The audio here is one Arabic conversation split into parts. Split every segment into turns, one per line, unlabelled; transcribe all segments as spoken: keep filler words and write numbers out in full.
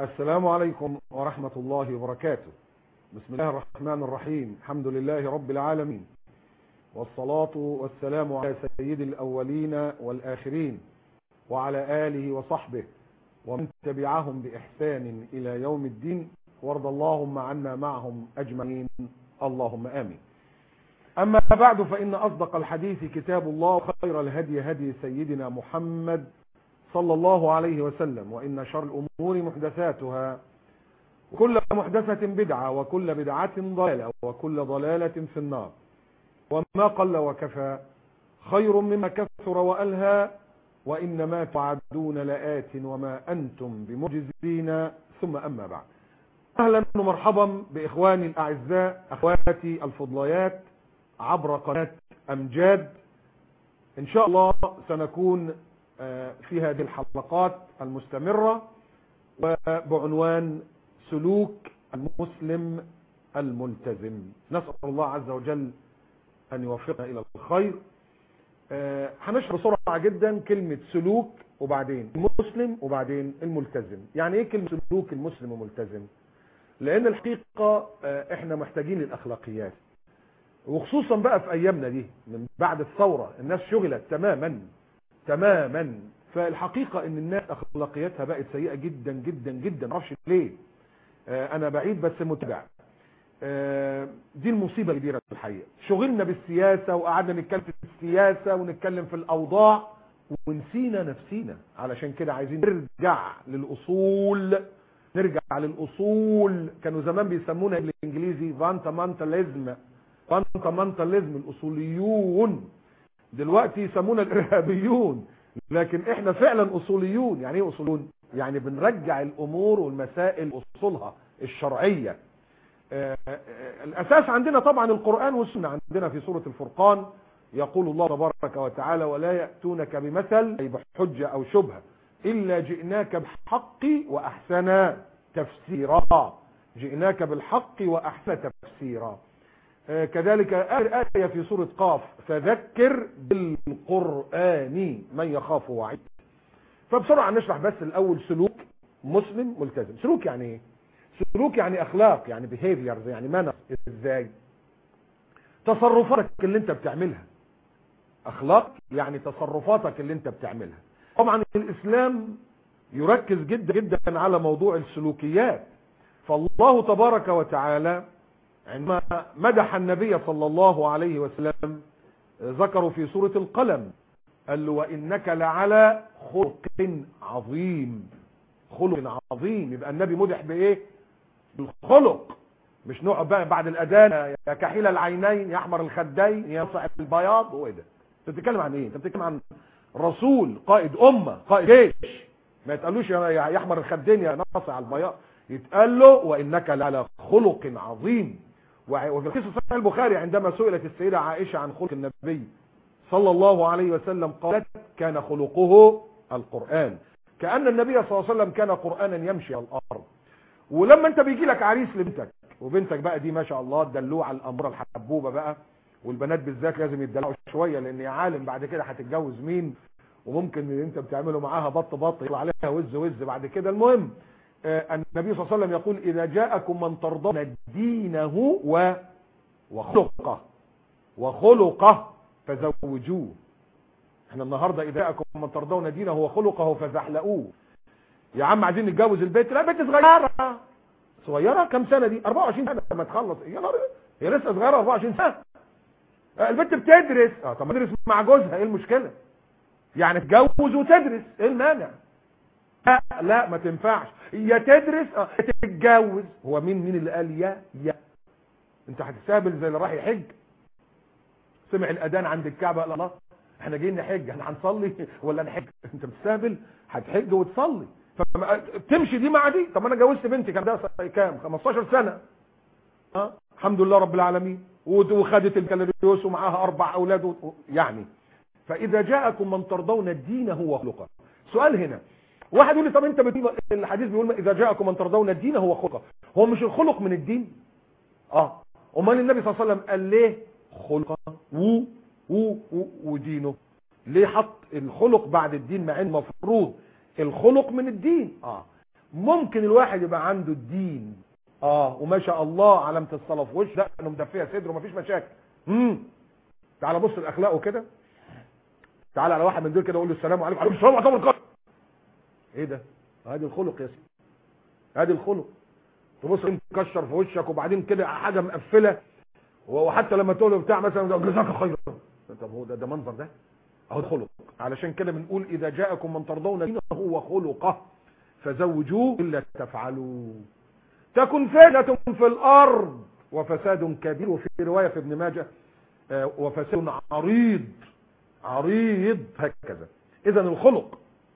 السلام عليكم ورحمة الله وبركاته. بسم الله الرحمن الرحيم. الحمد لله رب العالمين، والصلاة والسلام على سيد الأولين والآخرين وعلى آله وصحبه ومن تبعهم بإحسان إلى يوم الدين، وارض اللهم عنا معهم أجمعين، اللهم آمين. أما بعد، فإن أصدق الحديث كتاب الله، وخير الهدي هدي سيدنا محمد صلى الله عليه وسلم، وإن شر الأمور محدثاتها، وكل محدثة بدعة، وكل بدعة ضلالة، وكل ضلالة في النار. وما قل وكفى خير مما كثر وألهى، وإنما توعدون لآت وما أنتم بمعجزين. ثم أما بعد، أهلا ومرحبا بإخواني الأعزاء، أخواتي الفضليات عبر قناة أمجاد. إن شاء الله سنكون في هذه الحلقات المستمرة وبعنوان سلوك المسلم الملتزم. نسأل الله عز وجل أن يوفقنا إلى الخير. هنشرح بسرعة جدا كلمة سلوك، وبعدين المسلم، وبعدين الملتزم. يعني ايه كلمة سلوك المسلم الملتزم؟ لأن الحقيقة احنا محتاجين للأخلاقيات، وخصوصا بقى في أيامنا دي من بعد الثورة الناس شغلت تماما تماما. فالحقيقة ان الناس اخلاقياتها بقت سيئة جدا جدا جدا، معرفش ليه. آه انا بعيد بس متابع. آه دي المصيبة الكبيرة في الحقيقة. شغلنا بالسياسة وقعدنا نتكلم في السياسة ونتكلم في الاوضاع ونسينا نفسينا. علشان كده عايزين نرجع للاصول، نرجع للاصول. كانوا زمان بيسمونا بالانجليزي فاندامنتاليزم، فاندامنتاليزم الاصوليون. دلوقتي يسمونا الارهابيون، لكن احنا فعلا اصوليون. يعني ايه اصوليون؟ يعني بنرجع الامور والمسائل اصولها الشرعية. آآ آآ الاساس عندنا طبعا القرآن والسنة. عندنا في سورة الفرقان يقول الله تبارك وتعالى: ولا يأتونك بمثل، أي بحجة او شبهة، الا جئناك بالحق واحسن تفسيرا. جئناك بالحق واحسن تفسيرا. كذلك آخر آية في سورة قاف: فذكر بالقرآن من يخاف وعيد. فبسرعة نشرح بس الأول سلوك مسلم ملتزم. سلوك يعني ايه؟ سلوك يعني أخلاق، يعني behaviors، يعني مانر. ازاي؟ تصرفاتك اللي انت بتعملها. أخلاق يعني تصرفاتك اللي انت بتعملها. طبعا الإسلام يركز جدا جدا على موضوع السلوكيات. فالله تبارك وتعالى عندما مدح النبي صلى الله عليه وسلم ذكروا في سورة القلم، قال له: وإنك لعلى خلق عظيم. خلق عظيم. يبقى النبي مدح بإيه؟ بالخلق. مش نقعد بقى بعد الأذان يا كحيل العينين يا أحمر الخدين يا صاحب البياض. هو إيه ده؟ أنت بتتكلم عن إيه؟ أنت بتتكلم عن رسول، قائد أمة، قائد جيش. ما يتقالوش يا أحمر الخدين يا ناصع البياض، يتقال له: وإنك لعلى خلق عظيم. وفي قصة صحيح البخاري عندما سئلت السيدة عائشة عن خلق النبي صلى الله عليه وسلم قالت: كان خلقه القرآن. كأن النبي صلى الله عليه وسلم كان قرآنا يمشي على الأرض. ولما انت بيجي لك عريس لبنتك، وبنتك بقى دي ما شاء الله الدلوعة الأمورة الحبوبة بقى، والبنات بالذات لازم يدلعوا شوية، لأن يا عالم بعد كده هتتجوز مين، وممكن اللي انت بتعمله معاها بط بط يطلع عليها وز وز بعد كده. المهم النبي صلى الله عليه وسلم يقول: إذا جاءكم من ترضون دينه وخلقه وخلقه فزوجوه. احنا النهاردة إذا جاءكم من ترضون دينه وخلقه فزحلقوه. يا عم عايزين نتجوز البيت، لا بنت صغيرة. صغيرة كم سنة دي؟ أربعة وعشرين سنة لما تخلص. يا نهار، هي لسه صغيرة أربعة وعشرين سنة. البنت بتدرس. اه طب ما تدرس مع جوزها، ايه المشكلة؟ يعني تتجوز وتدرس، ايه المانع؟ لا لا ما تنفعش. يا تدرس اه تتجوز. هو مين مين اللي قال يا يا انت هتستهبل زي اللي راح يحج؟ سمع الاذان عند الكعبه قال: الله احنا جايين نحج، احنا هنصلي ولا نحج؟ انت بتستهبل. هتحج وتصلي. فتمشي دي مع دي. طب انا جوزت بنتي كان ده كام؟ خمستاشر سنة. اه الحمد لله رب العالمين، وخدت الكالوريوس ومعاها اربع اولاد. يعني فاذا جاءكم من ترضون دينه وخلقه. سؤال هنا، واحد يقول لي: طب انت بتقول الحديث بيقول اذا جاءكم من ترضون دينه وخلقه، هو مش الخلق من الدين؟ اه امال النبي صلى الله عليه وسلم قال ليه خلقه و و ودينه؟ ليه حط الخلق بعد الدين مع ان المفروض الخلق من الدين؟ اه ممكن الواحد يبقى عنده الدين اه وما شاء الله علامه الصلاه في وشه، دقنه مدفيه صدره مفيش مشاكل. امم تعال بص الاخلاق وكده، تعال على واحد من دول كده وقول له السلام عليكم. عليكم السلام ورحمه الله. ايه ده؟ ادي الخلق يا سيدي، ادي الخلق. تبص مكشر في وشك وبعدين كده حاجه مقفله، وحتى لما تقول له بتاع مثلا جزاك خيرا، طب هو ده ده منظر ده؟ اهو الخلق. علشان كده بنقول اذا جاءكم من ترضون دينه وخلقه فزوجوه الا تفعلوا تكن فتنة في الارض وفساد كبير، وفي روايه في ابن ماجه وفساد عريض عريض هكذا. اذا الخلق.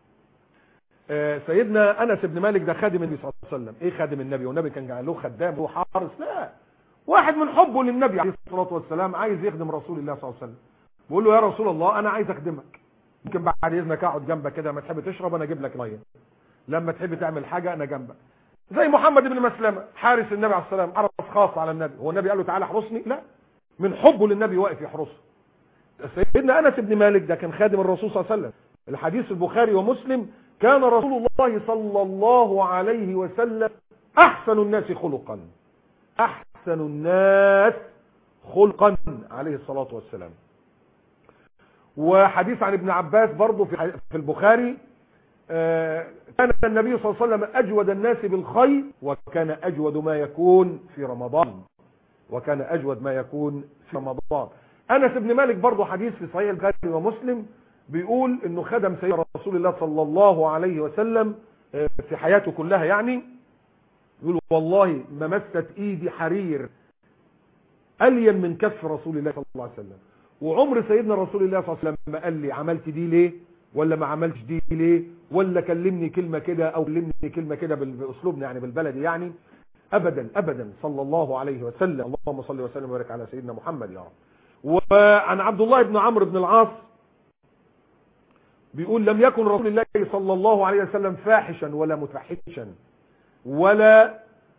سيدنا انس بن مالك ده خادم النبي صلى الله عليه وسلم. ايه خادم النبي؟ والنبي كان جعل له خدام وحارس؟ لا، واحد من حبه للنبي عليه الصلاه والسلام عايز يخدم رسول الله صلى الله عليه وسلم. بيقول له يا رسول الله انا عايز اخدمك، ممكن بعد اذنك اقعد جنبك كده، ما تحب تشرب انا اجيب لك ميه، لما تحب تعمل حاجه انا جنبك. زي محمد بن مسلمه حارس النبي عليه الصلاه والسلام، حرس خاص على النبي. هو النبي قال له تعالى احرسني؟ لا، من حبه للنبي واقف يحرسه. سيدنا انس بن مالك ده كان خادم الرسول صلى الله عليه وسلم. الحديث البخاري ومسلم كان رسول الله صلى الله عليه وسلم احسن الناس خلقا، احسن الناس خلقا عليه الصلاه والسلام. وحديث عن ابن عباس برضه في في البخاري، كان النبي صلى الله عليه وسلم اجود الناس بالخير وكان اجود ما يكون في رمضان، وكان اجود ما يكون في رمضان. انس بن مالك برضه حديث في صحيح البخاري ومسلم بيقول انه خدم سيدنا رسول الله صلى الله عليه وسلم في حياته كلها، يعني يقول والله ما مست ايدي حرير الين من كف رسول الله صلى الله عليه وسلم، وعمر سيدنا رسول الله صلى الله عليه وسلم ما قال لي عملت دي ليه ولا ما عملتش دي ليه، ولا كلمني كلمه كده او كلمني كلمه كده باسلوبنا يعني بالبلدي يعني، ابدا ابدا صلى الله عليه وسلم. اللهم صل وسلم وبارك على سيدنا محمد يا رب. وعن عبد الله بن عمرو بن العاص بيقول لم يكن رسول الله صلى الله عليه وسلم فاحشا ولا متفحشا ولا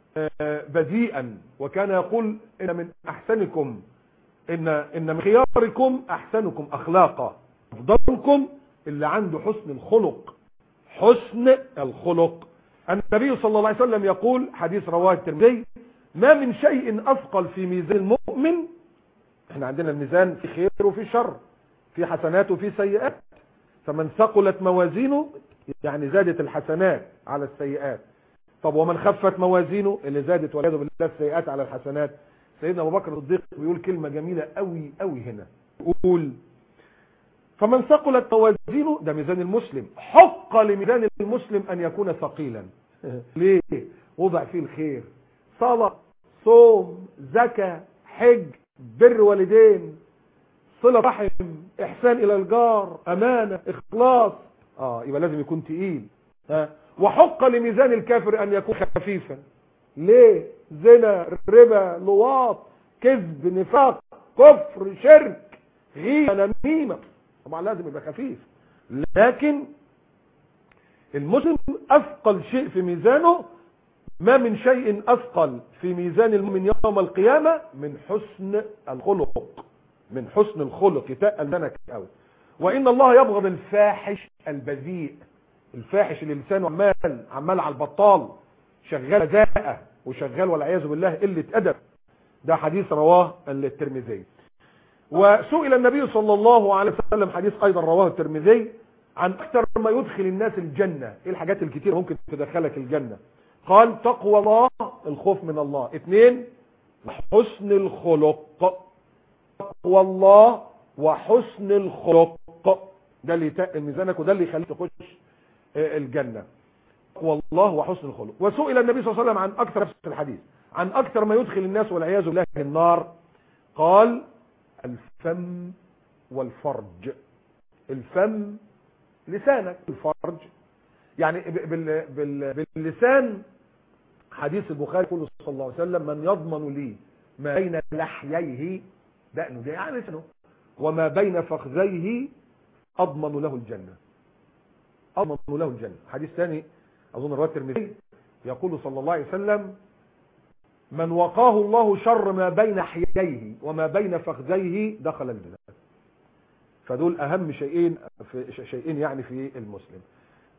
بذيئا، وكان يقول ان من احسنكم ان ان من خياركم احسنكم اخلاقا، افضلكم اللي عنده حسن الخلق. حسن الخلق. النبي صلى الله عليه وسلم يقول حديث رواه الترمذي ما من شيء اثقل في ميزان المؤمن، احنا عندنا الميزان في خير وفي شر، في حسنات وفي سيئات، فمن ثقلت موازينه يعني زادت الحسنات على السيئات. طب ومن خفت موازينه اللي زادت والعياذ بالله السيئات على الحسنات. سيدنا ابو بكر الصديق بيقول كلمه جميله قوي قوي هنا، يقول فمن ثقلت موازينه ده ميزان المسلم، حق لميزان المسلم ان يكون ثقيلا. ليه؟ وضع فيه الخير، صلاه، صوم، زكاه، حج، بر والدين، صله رحم، احسان الى الجار، امانه، اخلاص. اه يبقى لازم يكون تقيل. ها وحق لميزان الكافر ان يكون خفيفا. ليه؟ زنا، ربا، لواط، كذب، نفاق، كفر، شرك، غيبه، نميمه، طبعا لازم يبقى خفيف. لكن المسلم اثقل شيء في ميزانه، ما من شيء اثقل في ميزان المؤمن يوم القيامه من حسن الخلق، من حسن الخلق. يتقل منك قوي. وان الله يبغض الفاحش البذيء، الفاحش اللي لسانه عمال عمال على البطال، شغال زاءه وشغال والعياذ بالله قله ادب. ده حديث رواه الترمذي. وسئل النبي صلى الله عليه وسلم حديث ايضا رواه الترمذي عن اكثر ما يدخل الناس الجنه، ايه الحاجات الكتير ممكن تدخلك الجنه؟ قال تقوى الله، الخوف من الله. اثنين حسن الخلق، تقوى الله وحسن الخلق، ده اللي يتقل ميزانك وده اللي يخليك تخش الجنه. تقوى الله وحسن الخلق. وسئل النبي صلى الله عليه وسلم عن اكثر نفس الحديث عن اكثر ما يدخل الناس والعياذ بالله النار، قال الفم والفرج. الفم لسانك، الفرج يعني بال بال باللسان. حديث البخاري يقول صلى الله عليه وسلم من يضمن لي ما بين لحييه، دقنه ده يعني لسانه، وما بين فخذيه اضمن له الجنه، اضمن له الجنه. حديث ثاني اظن رواه الترمذي يقول صلى الله عليه وسلم من وقاه الله شر ما بين لحييه وما بين فخذيه دخل الجنه. فدول اهم شيئين في شيئين يعني في المسلم.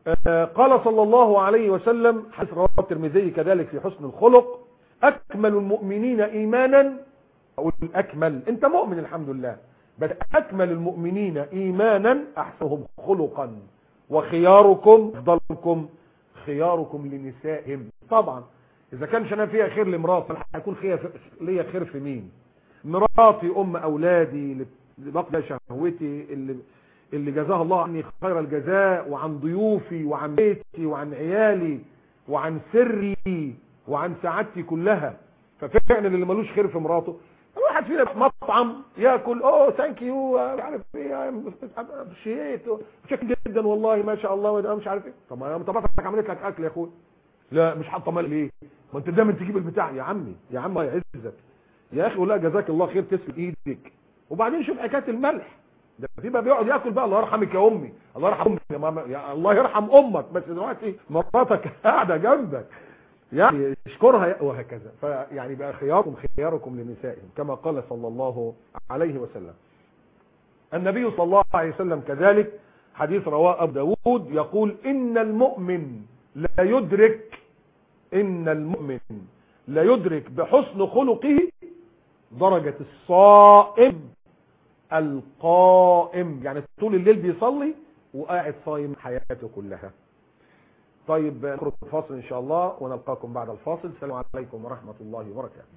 قال صلى الله عليه وسلم، حديث رواه الترمذي كذلك في حسن الخلق: اكمل المؤمنين ايمانا، اقول اكمل، انت مؤمن الحمد لله، بس اكمل المؤمنين ايمانا احسنهم خلقا، وخياركم افضلكم خياركم لنسائهم. طبعا اذا كانش انا فيها خير لمراتي هيكون ليا خير في مين؟ مراتي ام اولادي اللي بقضي شهوتي، اللي اللي جزاها الله عني خير الجزاء، وعن ضيوفي وعن بيتي وعن عيالي وعن سري وعن سعادتي كلها. ففعلا اللي ملوش خير في مراته، الواحد فينا في مطعم ياكل اوه ثانك يو مش عارف ايه شيت شكل جدا والله ما شاء الله وانا مش عارف ايه. طب ما طبعتك عملت لك اكل يا اخويا، لا مش حاطه مال ليه؟ ما انت دايما تجيب البتاع يا عمي يا عم يعزك يا اخي، ولا جزاك الله خير تسلم ايدك. وبعدين شوف حكايه الملح ده، في بقى بيقعد ياكل بقى الله يرحمك يا امي، الله يرحم امي يا ماما، يا الله يرحم امك، بس دلوقتي مراتك قاعده جنبك يعني اشكرها وهكذا. فيعني بقى خياركم خياركم لنسائهم كما قال صلى الله عليه وسلم. النبي صلى الله عليه وسلم كذلك حديث رواه ابو داود يقول: ان المؤمن لا يدرك ان المؤمن لا يدرك بحسن خلقه درجة الصائم القائم، يعني طول الليل بيصلي وقاعد صايم حياته كلها. طيب نخرج فاصل ان شاء الله ونلقاكم بعد الفاصل. السلام عليكم ورحمة الله وبركاته.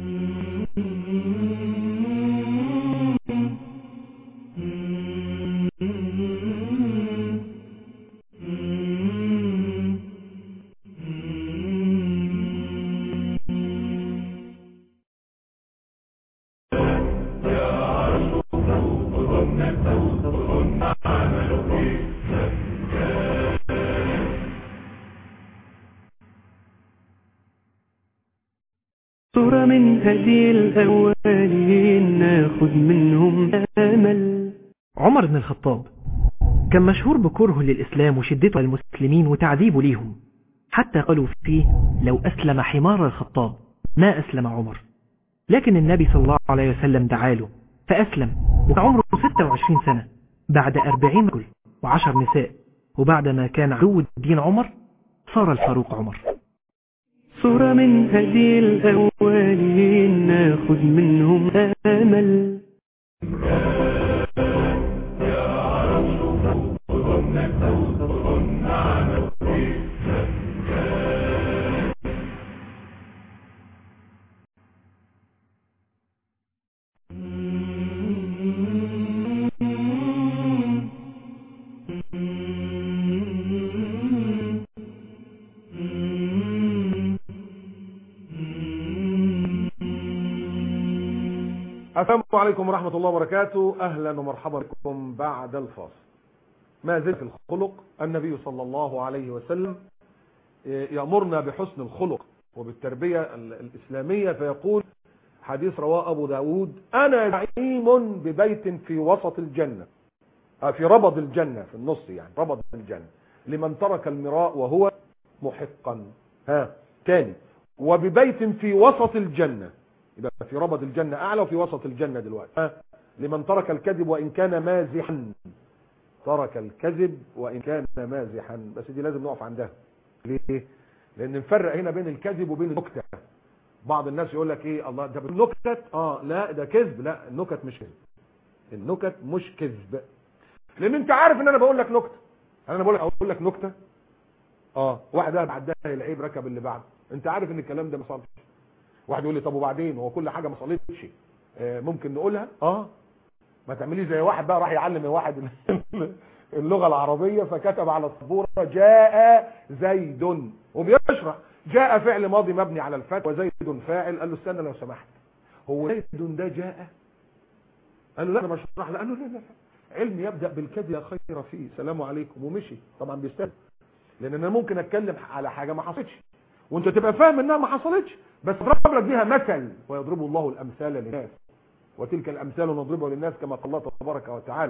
صورة من هدي الأولين ناخد منهم أمل.
عمر بن الخطاب كان مشهور بكره للإسلام وشدته للمسلمين وتعذيبه ليهم، حتى قالوا فيه لو أسلم حمار الخطاب ما أسلم عمر. لكن النبي صلى الله عليه وسلم دعاله فأسلم، وكان عمره ستة وعشرين سنة بعد أربعين رجل وعشر نساء، وبعد ما كان عدو الدين عمر صار الفاروق عمر.
صورة من هدي الأولين ناخد منهم أمل.
السلام عليكم ورحمة الله وبركاته. أهلا ومرحبا بكم بعد الفاصل. ما زلت الخلق. النبي صلى الله عليه وسلم يأمرنا بحسن الخلق وبالتربية الإسلامية، فيقول حديث رواه أبو داود: أنا زعيم ببيت في وسط الجنة، في ربض الجنة، في النص يعني ربض الجنة، لمن ترك المراء وهو محقا. ها تاني: وببيت في وسط الجنة، يبقى في ربض الجنة أعلى وفي وسط الجنة دلوقتي. ها لمن ترك الكذب وإن كان مازحا، ترك الكذب وإن كان مازحا. بس دي لازم نقف عندها. ليه؟ لأن نفرق هنا بين الكذب وبين النكتة. بعض الناس يقول لك ايه، الله ده بالنكت، اه لا ده كذب. لا، النكت مش كذب، النكت مش كذب. لان انت عارف ان انا بقول لك نكته، انا بقول لك اقول لك نكته اه واحد قاعد عداها العيب ركب اللي بعد، انت عارف ان الكلام ده ما صارش. واحد يقول لي طب وبعدين، هو كل حاجه ما صليتش آه ممكن نقولها؟ اه ما تعمليش زي واحد بقى راح يعلم واحد اللغه العربيه فكتب على السبوره جاء زيد وبيشرح جاء فعل ماضي مبني على الفتح وزيد فاعل. قال له استنى لو سمحت، هو زيد ده جاء؟ قال له لا انا بشرح له. قال له لا لا علم يبدا بالكذب لا خير فيه، سلام عليكم، ومشي. طبعا بيستاهل، لان انا ممكن اتكلم على حاجه ما حصلتش وانت تبقى فاهم انها ما حصلتش، بس اضرب لك بيها مثل: ويضرب الله الامثال للناس وتلك الامثال نضربها للناس كما قال الله تبارك وتعالى.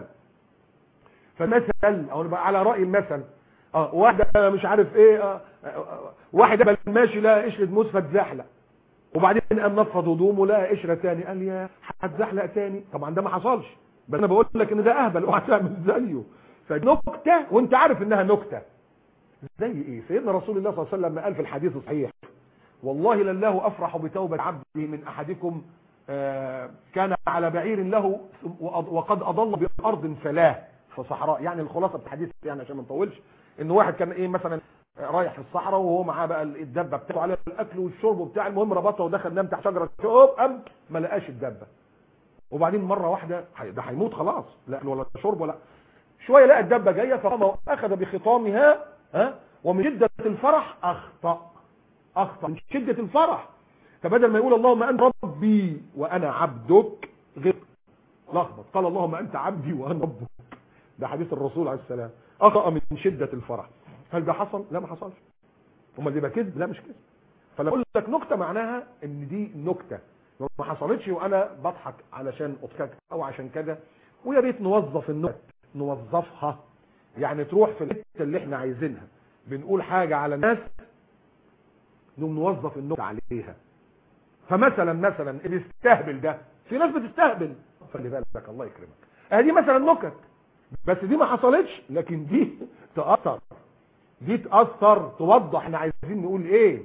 فمثل او نبقى على راي المثل، اه واحد مش عارف ايه اه واحد ماشي لقى قشره موز فتزحلق، وبعدين قام نفض هدومه لقى قشره ثاني، قال يا هتزحلق ثاني. طبعا ده ما حصلش، بس انا بقول لك ان ده اهبل اوعى تعمل زيه. فنكته وانت عارف انها نكته، زي ايه؟ سيدنا رسول الله صلى الله عليه وسلم قال في الحديث الصحيح: والله لله افرح بتوبة عبده من احدكم آه كان على بعير له وقد اضل بارض فلاه في صحراء. يعني الخلاصه الحديث يعني عشان ما نطولش، ان واحد كان ايه مثلا رايح في الصحراء وهو معاه بقى الدبه بتاعه على الاكل والشرب وبتاع، المهم ربطها ودخل نام تحت شجره شوب، قام ما لقاش الدبه. وبعدين مره واحده ده هيموت خلاص، لا اكل ولا شرب ولا شويه، لقى الدبه جايه فقام واخذ بخطامها ها، ومن شده الفرح اخطا اخطا من شده الفرح، فبدل ما يقول اللهم انت ربي وانا عبدك غير لخبط، قال اللهم انت عبدي وانا ربك. ده حديث الرسول عليه السلام، اخطا من شده الفرح. هل ده حصل؟ لا ما حصلش. امال دي بقى كذب؟ لا مش كذب. فلما اقول لك نكته معناها ان دي نكته ما حصلتش وانا بضحك علشان اضحك او عشان كده. ويا ريت نوظف النكت، نوظفها يعني تروح في الحته اللي احنا عايزينها. بنقول حاجه على الناس نقوم نوظف النكته عليها. فمثلا مثلا اللي يستهبل ده، في ناس بتستهبل، خلي بالك الله يكرمك، ادي مثلا نكت بس دي ما حصلتش، لكن دي تاثر، دي تاثر توضح احنا عايزين نقول ايه.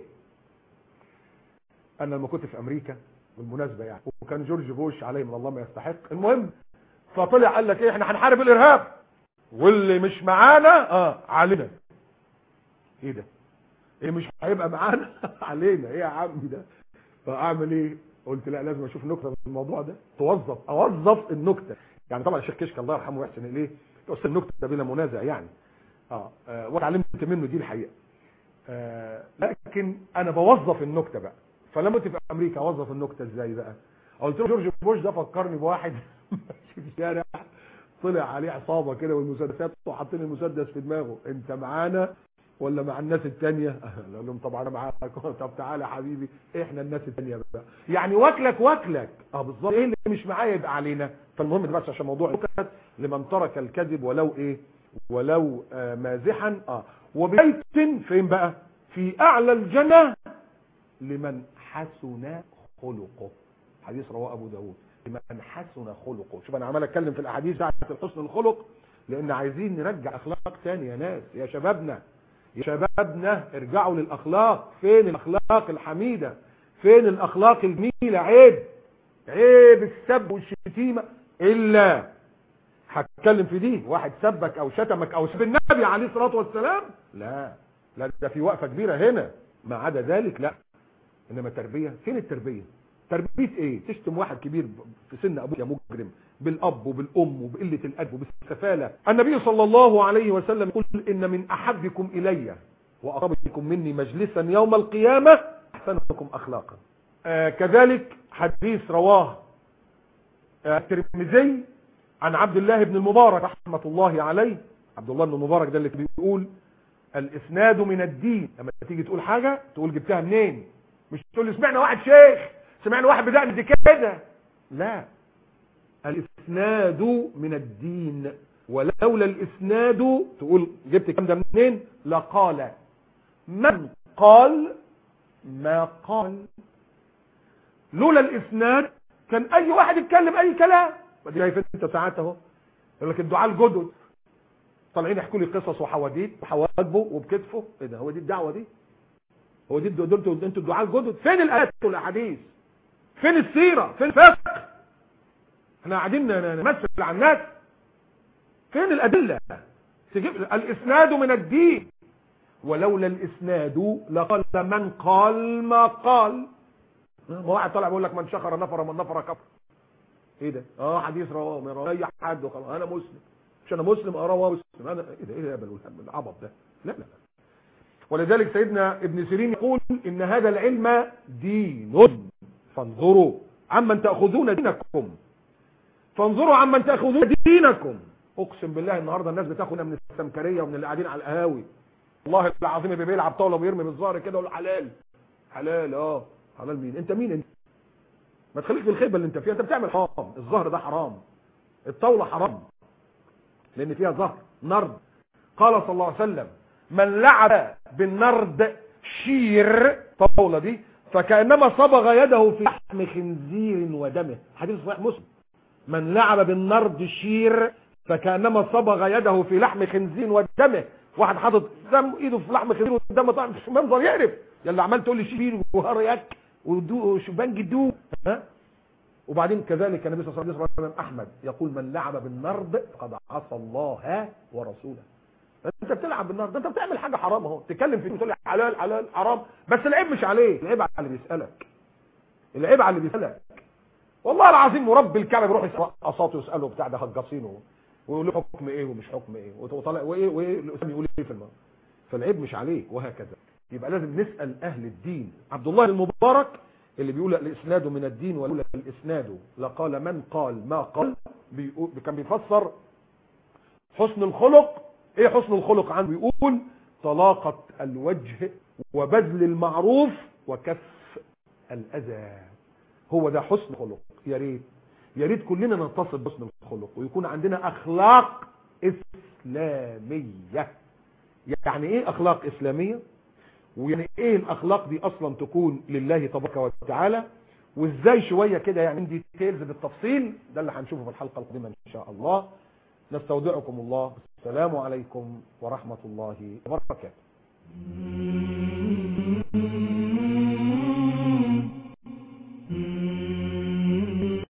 انا لما كنت في امريكا بالمناسبه يعني، وكان جورج بوش عليه من الله ما يستحق، المهم فطلع قال لك ايه، احنا هنحارب الارهاب واللي مش معانا اه علينا. ايه ده؟ ايه مش هيبقى معانا علينا؟ ايه يا عم ده؟ فاعمل ايه؟ قلت لا لازم اشوف نكته في الموضوع ده، توظف اوظف النكته. يعني طبعا الشيخ كشك الله يرحمه ويحسن اليه توصل النكته بلا منازع يعني اه, آه واتعلمت منه دي الحقيقه. آه لكن انا بوظف النكته بقى. فلما كنت في امريكا اوظف النكته ازاي بقى؟ قلت له جورج بوش ده فكرني بواحد ماشي في الشارع طلع عليه عصابه كده والمسدسات وحاطين المسدس في دماغه، انت معانا ولا مع الناس التانية؟ قال لهم طبعا انا معاك. طب تعالى يا حبيبي احنا الناس التانية بقى، يعني واكلك واكلك اه بالظبط، ايه اللي مش معايا يبقى علينا. فالمهم ده بس عشان موضوع النكت، لمن ترك الكذب ولو ايه ولو آه مازحا اه وبيت فين بقى؟ في اعلى الجنة لمن حسن خلقه. حديث رواه ابو داود، لمن حسن خلقه. شوف انا عمال اتكلم في الاحاديث بتاعت الحسن الخلق لان عايزين نرجع اخلاق تاني يا ناس، يا شبابنا يا شبابنا ارجعوا للاخلاق. فين الاخلاق الحميده؟ فين الاخلاق الجميله؟ عيب عيب السب والشتيمه. الا هتكلم في دي، واحد سبك او شتمك او سب النبي عليه الصلاه والسلام، لا لا ده في وقفه كبيره هنا. ما عدا ذلك لا. انما التربيه، فين التربيه؟ تربيه ايه؟ تشتم واحد كبير في سن ابوك يا مجرم بالاب وبالام وبقله الادب وبالسفاله. النبي صلى الله عليه وسلم يقول ان من احبكم الي واقربكم مني مجلسا يوم القيامه احسنكم اخلاقا. آه كذلك حديث رواه آه الترمذي عن عبد الله بن المبارك رحمه الله عليه. عبد الله بن المبارك ده اللي بيقول الاسناد من الدين. لما تيجي تقول حاجه تقول جبتها منين، مش تقول لي سمعنا واحد شيخ، سمعنا واحد بدأ دي كده، لا. الاسناد من الدين، ولولا الاسناد تقول جبت الكلام ده منين؟ لقال من قال ما قال. لولا الاسناد كان اي واحد يتكلم اي كلام. دي شايف انت ساعات اهو يقول لك الدعاء الجدد طالعين يحكوا لي قصص وحواديت وحواجبه وبكتفه. ايه ده؟ هو دي الدعوه دي؟ هو دي دول انتوا الدعاء الجدد؟ فين الايات والاحاديث؟ فين السيره؟ فين الفقه؟ احنا قاعدين نمثل على الناس. فين الادله؟ تجيب الاسناد من الدين، ولولا الاسناد لقال من قال ما قال. ما واحد طالع بيقول لك من شخر نفر من نفر كفر. ايه ده؟ اه حديث رواه من رواه اي حد وخلاص انا مسلم، مش انا مسلم اه رواه مسلم. انا ايه ده؟ ايه ده والهم العبط ده؟ لا لا. ولذلك سيدنا ابن سيرين يقول ان هذا العلم دين فانظروا عمن تأخذون دينكم، فانظروا عمن تأخذون دينكم. اقسم بالله النهارده الناس بتاخدنا من السمكريه ومن اللي قاعدين على القهاوي. والله العظيم اللي بيلعب طاوله وبيرمي بالظهر كده يقول حلال حلال. اه حلال مين؟ انت مين انت؟ ما تخليك في الخيبه اللي انت فيها. انت بتعمل حرام. الظهر ده حرام، الطاوله حرام لان فيها ظهر نرد. قال صلى الله عليه وسلم من لعب بالنرد شير طاوله دي فكأنما صبغ يده في لحم خنزير ودمه. حديث صحيح مسلم. من لعب بالنرد شير فكأنما صبغ يده في لحم خنزير ودمه. واحد حاطط دم ايده في لحم خنزير قدام طعم مش منظر يقرف. يلا عمال تقول لي شيل وهريك وشبنج الدو ها. وبعدين كذلك النبي صلى الله عليه وسلم احمد يقول من لعب بالنرد فقد عصى الله ورسوله. انت بتلعب بالنرد، انت بتعمل حاجه حرام اهو، تتكلم فيه وتقول لي حلال حلال حرام، بس العيب مش عليه، العيب على اللي بيسالك، العيب على اللي بيسالك. والله العظيم ورب الكعبه بيروح يسال قصاته ويساله بتاع ده هجاصينه ويقول له حكم ايه ومش حكم ايه وطالع وايه وايه الاسلام يقول ايه في الموضوع. فالعيب مش عليك وهكذا. يبقى لازم نسال اهل الدين. عبد الله المبارك اللي بيقول الاسناد من الدين ولا الاسناد لقال من قال ما قال، بيقول كان بيفسر حسن الخلق. ايه حسن الخلق عنه؟ بيقول طلاقة الوجه وبذل المعروف وكف الاذى. هو ده حسن الخلق. يا ريت يا ريت كلنا نتصف بحسن الخلق ويكون عندنا اخلاق اسلاميه. يعني ايه اخلاق اسلاميه؟ ويعني ايه الاخلاق دي اصلا تكون لله تبارك وتعالى؟ وازاي شويه كده يعني عندي ديتيلز بالتفصيل، ده اللي هنشوفه في الحلقه القادمه ان شاء الله. نستودعكم الله. السلام عليكم ورحمه الله وبركاته.